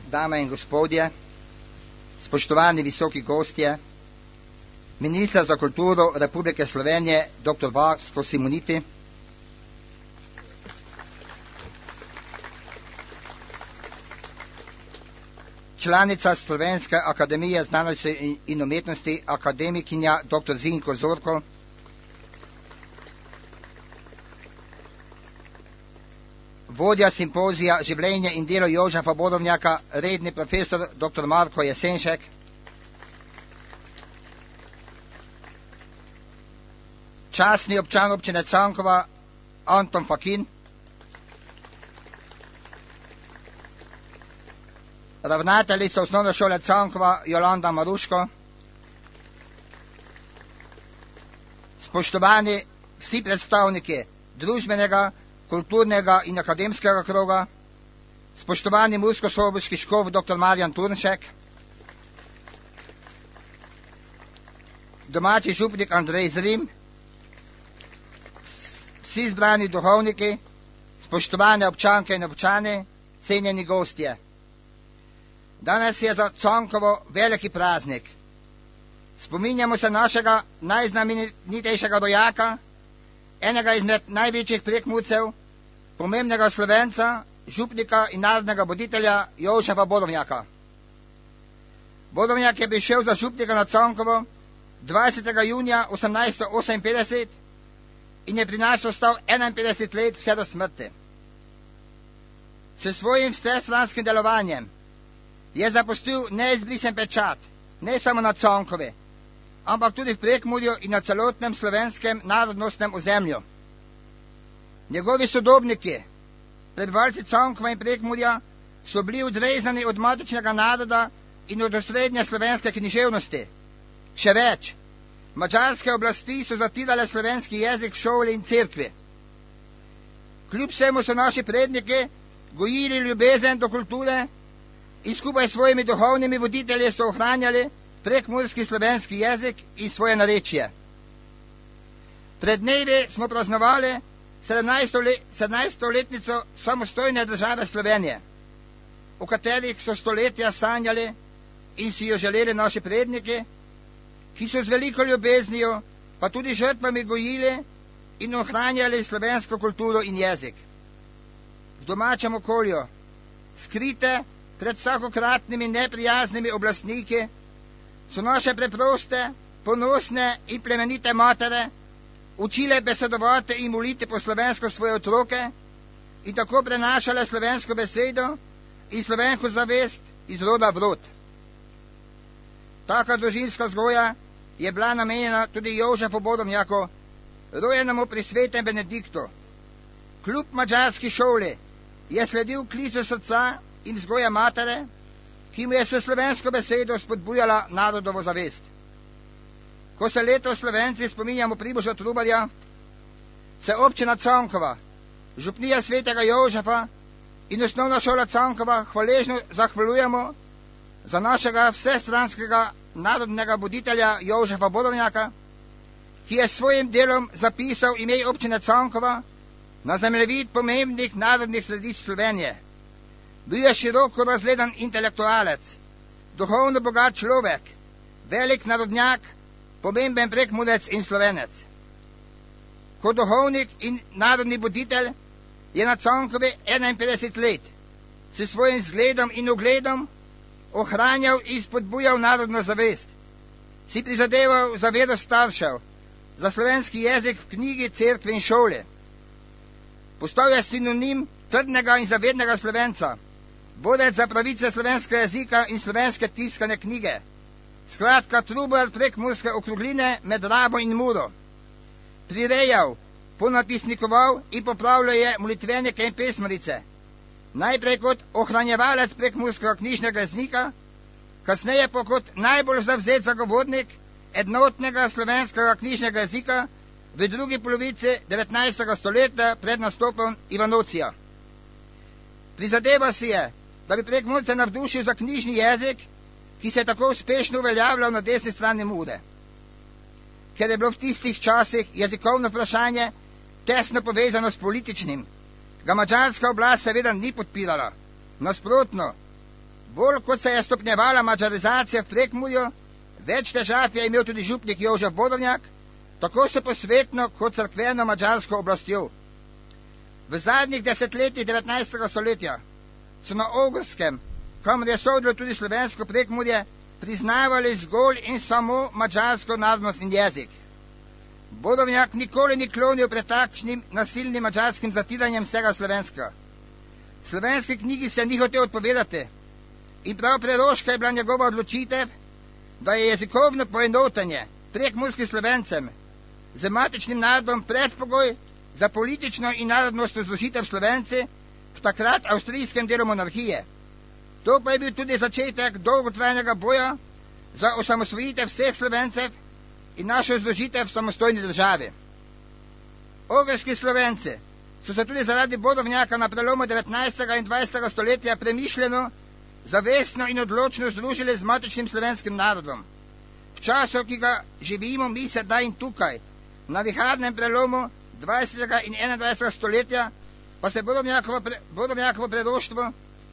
dame in gospodje, spoštovani visoki gostje, minister za kulturo Republike Slovenije, dr. Vasko Simoniti, članica Slovenske akademije znanosti in umetnosti, akademikinja dr. Zinko Zorko, vodja simpozija Življenje in delo Jožefa Bodovnjaka, redni profesor dr. Marko Jesenšek, častni občan občine Cankova Anton Fakin, ravnateljica osnovne šole Cankova Jolanda Maruško, spoštovani vsi predstavniki družbenega, kulturnega in akademskega kroga, spoštovani murskosoboški škof dr. Marjan Turnšek, domači župnik Andrej Zrim, vsi zbrani duhovniki, spoštovane občanke in občani, cenjeni gostje. Danes je za Cankovo veliki praznik. Spominjamo se našega najznamenitejšega rojaka, enega izmed največjih Prekmurcev, pomembnega Slovenca, župnika in narodnega voditelja Jožefa Bodovnjaka. Bodovnjak je prišel za župnika na Cankovo 20. junija 1858 in je pri nas ostal 51 let vse do smrti. S svojim vsestranskim delovanjem je zapustil neizbrisen pečat, ne samo na Cankovi, ampak tudi v Prekmurju in na celotnem slovenskem narodnostnem ozemlju. Njegovi sodobniki, prebivalci Cankova in Prekmurja, so bili odrezani od matičnega naroda in od osrednje slovenske književnosti. Še več, madžarske oblasti so zatirale slovenski jezik v šoli in cerkvi. Kljub vsemu so naši predniki gojili ljubezen do kulture in skupaj s svojimi duhovnimi voditelji so ohranjali prekmurski slovenski jezik in svoje narečje. Pred dnevi smo praznovali 17-letnico samostojne države Slovenije, o katerih so stoletja sanjali in si jo želeli naši predniki, ki so z veliko ljubeznijo, pa tudi žrtvami gojili in ohranjali slovensko kulturo in jezik. V domačem okolju, skrite pred vsakokratnimi neprijaznimi oblastniki, so naše preproste, ponosne in plemenite matere učile besedovati in moliti po slovensko svoje otroke in tako prenašale slovensko besedo in slovensko zavest iz roda v rod. Taka družinska vzgoja je bila namenjena tudi Jožefu Bodovnjaku, rojenemu pri svetem Benediktu. Kljub madžarski šoli je sledil klicu srca in vzgoja matere, ki mu je s slovensko besedo spodbujala narodovo zavest. Ko se letos Slovenci spominjamo Primoža Trubarja, se občina Cankova, župnija svetega Jožefa in osnovna šola Cankova hvaležno zahvaljujemo za našega vsestranskega narodnega voditelja Jožefa Bodovnjaka, ki je s svojim delom zapisal ime občine Cankova na zemljevid pomembnih narodnih središč Slovenije. Bil je široko razgledan intelektualec, duhovno bogat človek, velik narodnjak, pomemben Prekmurec in Slovenec. Kot duhovnik in narodni voditelj je na Cankovi 51 let s svojim zgledom in ugledom ohranjal in spodbujal narodno zavest, si prizadeval za vero staršev, za slovenski jezik v knjigi, cerkvi in šoli. Postal je sinonim trdnega in zavednega Slovenca, borec za pravice slovenskega jezika in slovenske tiskane knjige. Skratka, trubar prekmurske okrogline med Rabo in Muro. Prirejal, ponatisnikoval in popravljal je molitvenike in pesmarice. Najprej kot ohranjevalec prekmurskega knjižnega jezika, kasneje pa kot najbolj zavzet zagovornik enotnega slovenskega knjižnega jezika v drugi polovici 19. stoletja pred nastopom Ivanocija. Prizadeva si je, da bi Prekmurce navdušil za knjižni jezik, ki se je tako uspešno uveljavljal na desni strani Mure. Ker je bilo v tistih časih jezikovno vprašanje tesno povezano s političnim, ga madžarska oblast seveda ni podpirala. Nasprotno, Bolj kot se je stopnjevala mađarizacija v Prekmurju, več težav je imel tudi župnik Jožef Bodovnjak, tako s posvetno kot cerkveno mađarsko oblastjo. V zadnjih desetletjih 19. stoletja so na Ogrskem, kamor je sodilo tudi slovensko Prekmurje, priznavali zgolj in samo mađarsko narodnost in jezik. Bodovnjak nikoli ni klonil pred takšnim nasilnim mađarskim zatiranjem vsega slovenska. Slovenski knjigi se ni hotel odpovedati in prav preroška je bila njegova odločitev, da je jezikovno poenotenje prekmurskim Slovencem z matičnim narodom predpogoj za politično in narodnostno združitev Slovenci v takrat avstrijskem delu monarhije. To pa je bil tudi začetek dolgotrajnega boja za osamosvojitev vseh Slovencev in našo združitev v samostojni državi. Ogrski Slovenci so se tudi zaradi Bodovnjaka na prelomu 19. in 20. stoletja premišljeno, zavestno in odločno združili z matičnim slovenskim narodom. V času, ki ga živimo mi sedaj in tukaj, na viharnem prelomu 20. in 21. stoletja, pa se Bodovnjakovo preroštvo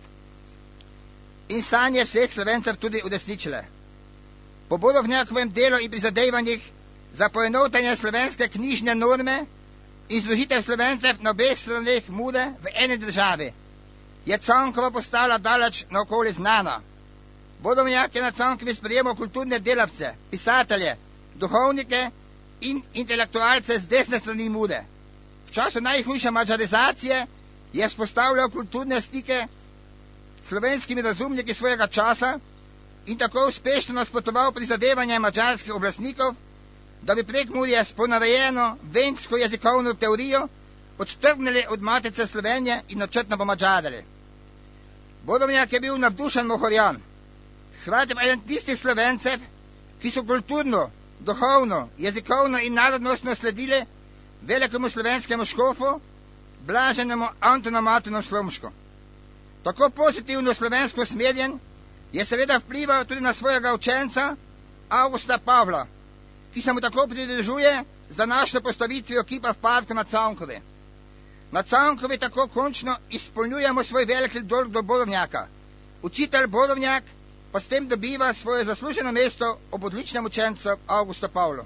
in sanje vseh Slovencev tudi uresničile. Po Bodovnjakovem delu in prizadevanjih za poenotenje slovenske knjižne norme in združitev Slovencev na obeh straneh Mure v eni državi je Cankova postala daleč naokoli znana. Bodovnjak je na Cankovi sprejemal kulturne delavce, pisatelje, duhovnike in intelektualce z desne strani Mure. V času najhujše mađarizacije je vzpostavljal kulturne stike s slovenskimi razumniki svojega časa in tako uspešno nasprotoval prizadevanje mađarskih oblastnikov, da bi Prekmurje s ponarejeno vensko jezikovno teorijo odtrgnili od matice Slovenije in načrtno pomađarili. Bodovnjak je bil navdušen mohorjan, hkrati pa eden tistih Slovencev, ki so kulturno, duhovno, jezikovno in narodnostno sledili velikemu slovenskemu škofu, blaženemu Antonu Martinu Slomšku. Tako pozitivno slovensko smerjen je seveda vplival tudi na svojega učenca Avgusta Pavla, ki se mu tako pridružuje z današnjo postavitvijo kipa v parku na Cankovi. Na Cankovi tako končno izpolnjujemo svoj veliki dolg do Bodovnjaka. Učitelj Bodovnjak pa s tem dobiva svoje zasluženo mesto ob odličnem učencu Avgustu Pavlu.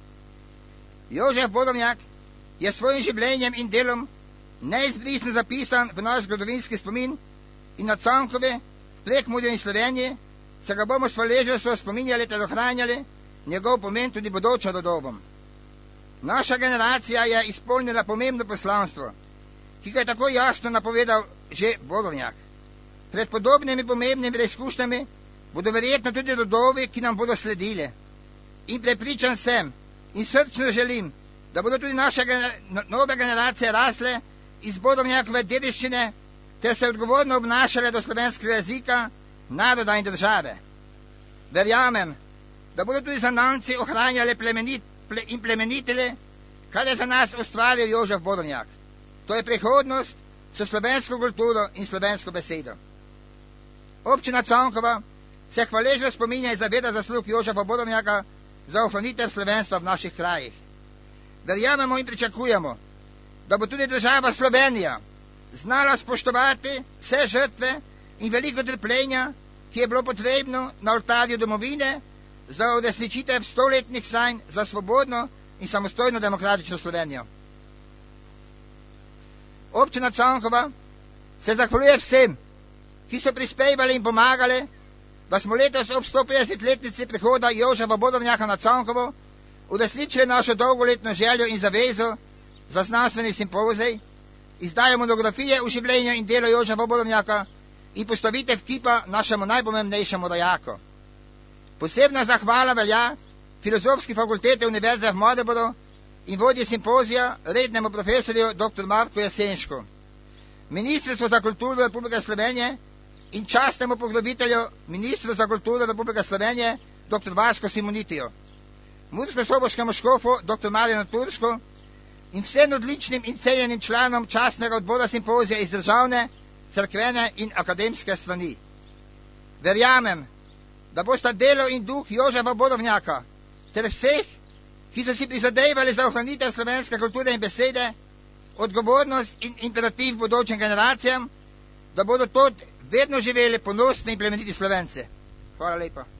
Jožef Bodovnjak je svojim življenjem in delom neizbrisno zapisan v naš zgodovinski spomin in na Cankovi, v Prekmurju in Sloveniji se ga bomo s hvaležnostjo spominjali ter ohranjali njegov pomen tudi bodočim rodovom. Naša generacija je izpolnila pomembno poslanstvo, ki ga je tako jasno napovedal že Bodovnjak. Pred podobnimi pomembnimi preizkušnjami bodo verjetno tudi rodovi, ki nam bodo sledili. In prepričan sem in srčno želim, da bodo tudi naše nove generacije rasle iz Bodovnjakove dediščine ter se odgovorno obnašale do slovenskega jezika, naroda in države. Verjamem, da bodo tudi zanamci ohranjali in plemenitele, kar je za nas ustvaril Jožef Bodovnjak. To je prihodnost s slovensko kulturo in slovensko besedo. Občina Cankova se hvaležno spominja in zaveda zaslug Jožefa Bodovnjaka za ohranitev slovenstva v naših krajih. Verjamemo in pričakujemo, da bo tudi država Slovenija znala spoštovati vse žrtve in veliko trpljenja, ki je bilo potrebno na oltarju domovine za uresničitev 100-letnih sanj za svobodno in samostojno demokratično Slovenijo. Občina Cankova se zahvaljuje vsem, ki so prispevali in pomagali, da smo letos ob 150-letnici prihoda Jožefa Bodovnjaka na Cankovo uresničili našo dolgoletno željo in zavezo za znanstveni simpozij, izdajo monografije v življenju in delu Jožefa Bodovnjaka in postavitev kipa našemu najpomembnejšemu rojaku. Posebna zahvala velja Filozofski fakulteti Univerze v Mariboru in vodji simpozija rednemu profesorju dr. Marku Jesenšku, Ministrstvo za kulturo Republike Slovenije in častnemu poglobitelju Ministru za kulturo Republike Slovenije dr. Vasko Simonitiju, mursko-soboškemu škofu dr. Marjanu Turšku in vsem odličnim in cenjenim članom častnega odbora simpozija iz državne, cerkvene in akademske strani. Verjamem, da bosta delo in duh Jožefa Bodovnjaka ter vseh, ki so si prizadevali za ohranitev slovenske kulture in besede, odgovornost in imperativ bodočim generacijam, da bodo to vedno živeli ponosni in plemeniti Slovence. Hvala lepa.